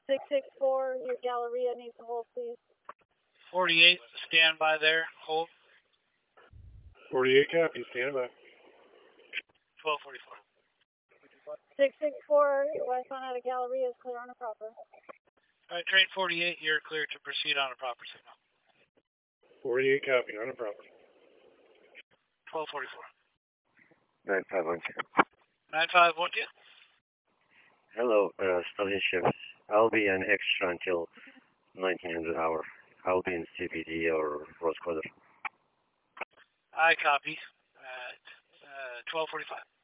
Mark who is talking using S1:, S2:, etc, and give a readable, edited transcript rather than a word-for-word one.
S1: 664, your Galleria needs to hold, please.
S2: 48, stand by there, hold.
S3: 48 copy, stand by.
S2: 1244.
S1: 664, your westbound out of Galleria is clear on a proper.
S2: All right, train 48, you're clear to proceed on a proper signal.
S3: 48 copy, on a proper.
S2: 1244.
S4: 9512.
S2: 9512.
S4: Hello, stallion ships. I'll be an extra until 1900 hour. I'll be in CPD or Rose Quarter.
S2: I copy. 1245.